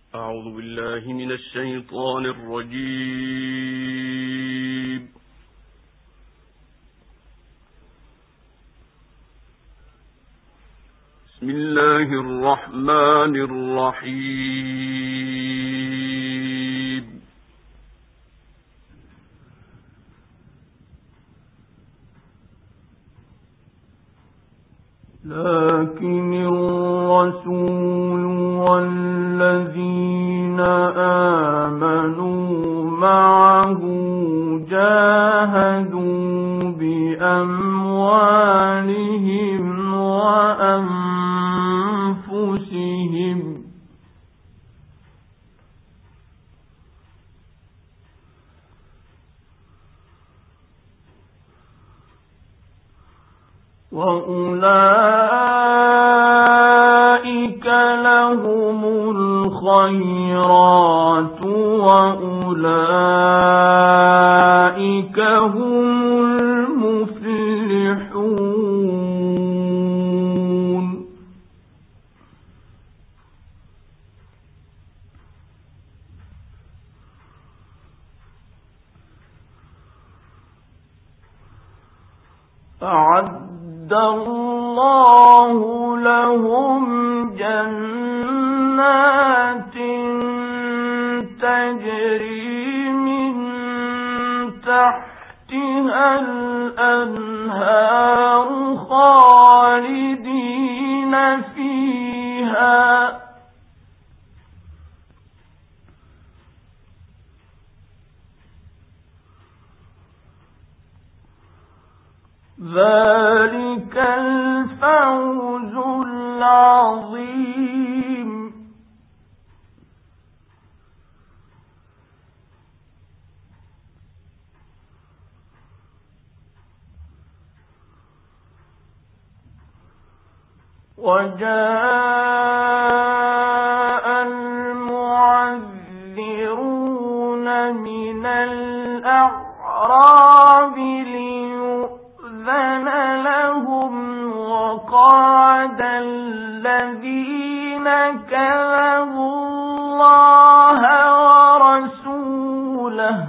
أعوذ بالله من الشيطان الرجيم. بسم الله الرحمن الرحيم. لكن الرسول والذين آمنوا معه جاهدوا بأموالهم وأنفسهم وأولئك لهم الخيرات وأولئك هم المفلحون. أعد الله لهم جنات تجري من تحتها الأنهار خالدين فيها ذلك الفوز العظيم. وجاء المعذرون من الأعراب ليؤذن لهم وقعد الذين كذبوا الله ورسوله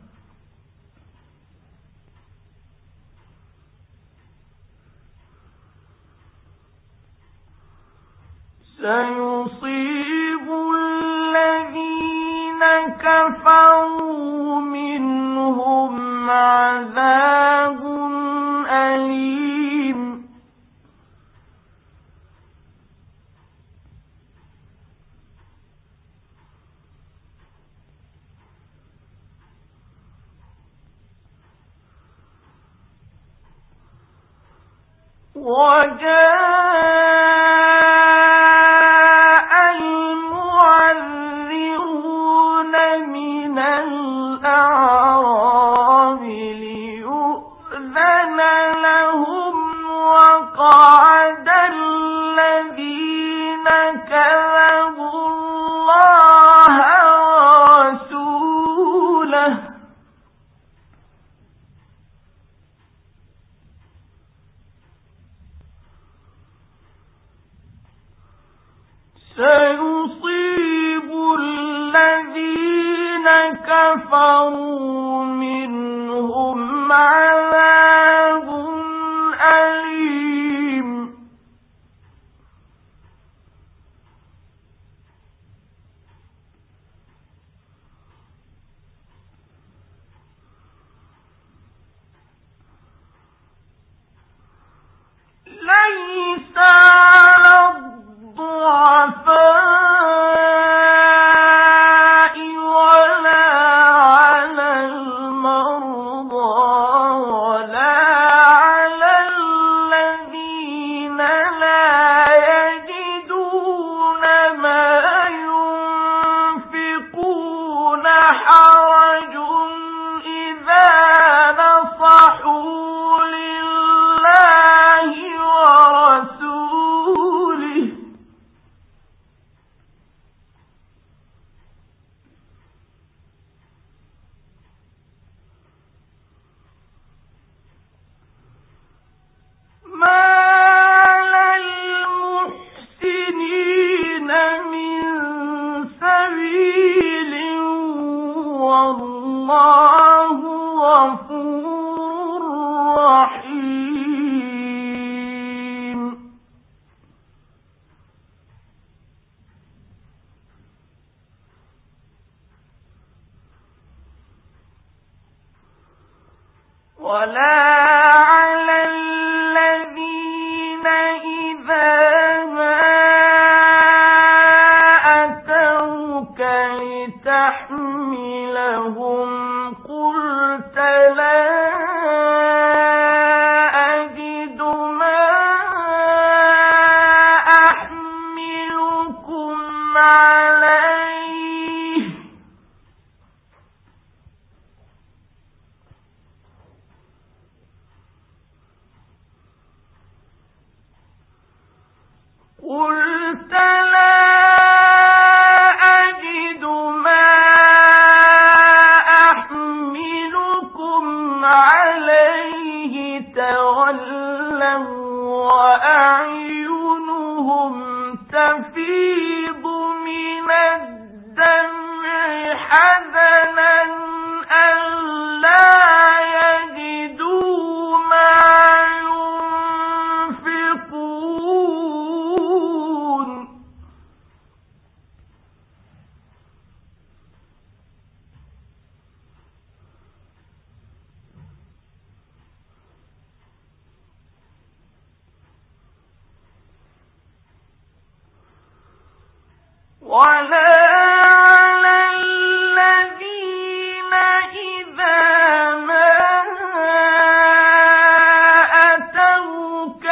سيصيب الذين كفروا منهم عذاب أليم. وجاء المعذرون من الأعراب ليؤذن لهم وقعد الذين كذبوا الله ورسوله سيصيب الذين كفروا منهم عذاب أليم. ليس على الضعفاء ولا على والله غفور رحيم. ولا على الذين إذا ما أتوك لتحملهم قلت لا أجد ما أحملكم عليه قلت لا أجد ما أحملكم عليه تولوا وأعينهم تفيض من الدمع حزنا ألا يجدوا ما ينفقون. ولا على الذين إذا ما أتوك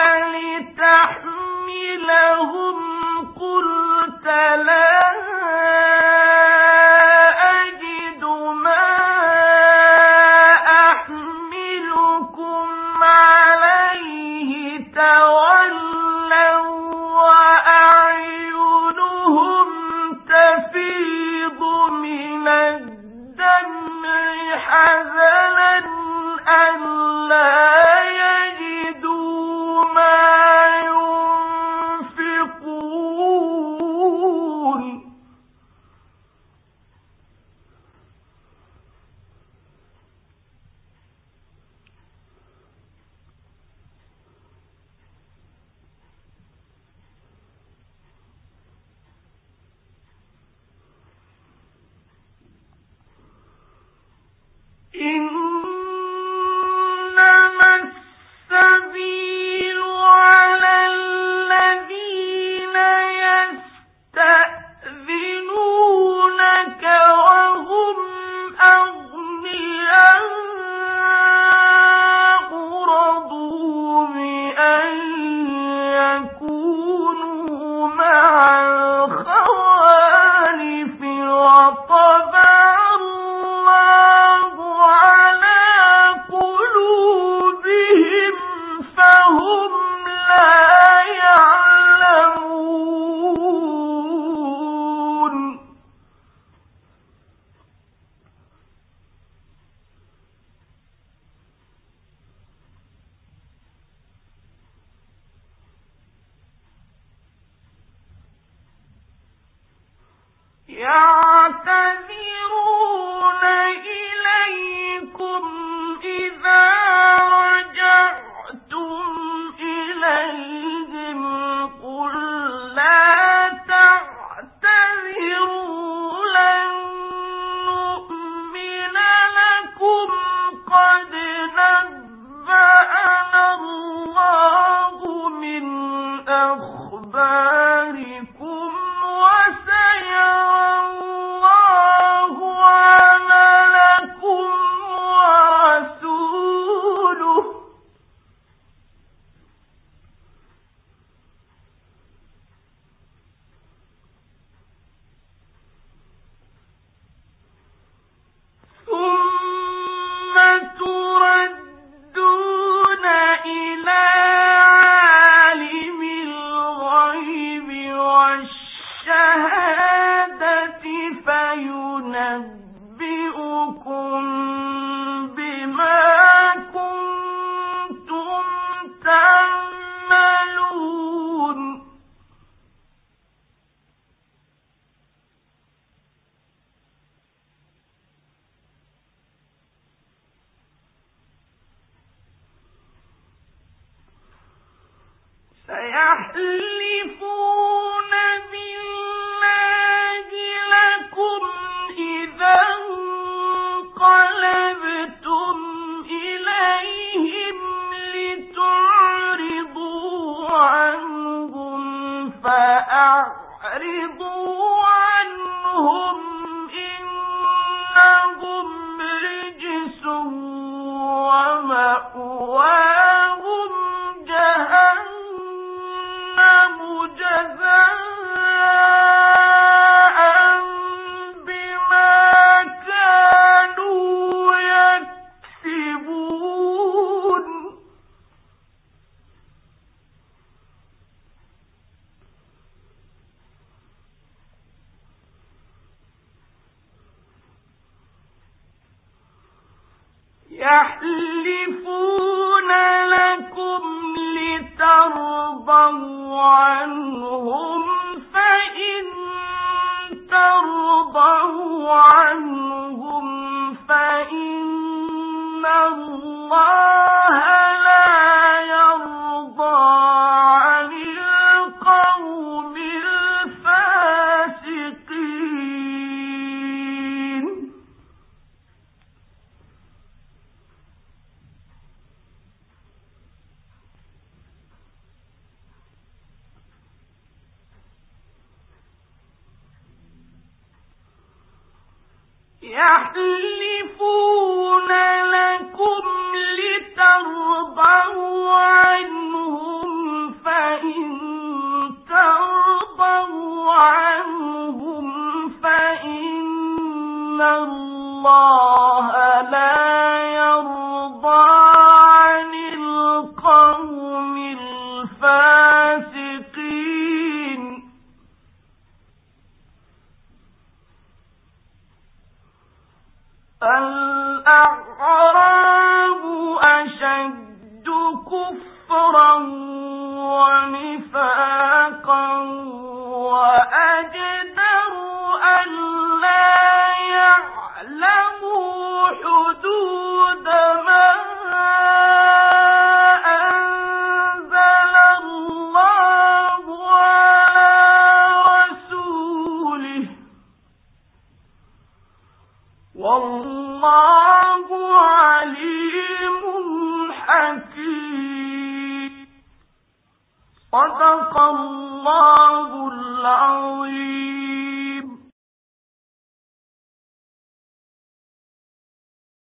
لتحملهم قلت لا أجد ما أحملكم عليه تولوا وأعينهم تفيض من الدمع حزنا ألا يجدوا ما ينفقون. إنما السبيل على الذين يستأذنونك وهم أغنياء رضوا بأن يكونوا مع الخوالف وطبع الله على قلوبهم فهم لا يعلمون. يعتذرون إليكم إذا رجعتم إليهم قل لا تعتذروا لن نؤمن لكم قد نبأنا الله من أخباركم وسيرى الله عملكم ورسوله ثم تردون إلى عالم الغيب والشهادة فينبئكم بما كنتم تعملون. يحلفون بالله لكم إذا انقلبتم إليهم لتعرضوا عنهم فأعرضوا عنهم إنهم رجس ومأواهم جهنم جزاء بما كانوا يكسبون يحلفون لكم لترضوا عنهم فإن ترضوا عنهم فإن الله لا يرضى عن القوم الفاسقين يحلفون لكم لترضوا عنهم فإن ترضوا عنهم فإن الله لا يرضى عن القوم الفاسقين الأعراب أشد كفرا ونفاقا وأجدر ألا يعلموا حدود ما أنزل الله على رسوله والله عليم حكيم. صدق الله العظيم.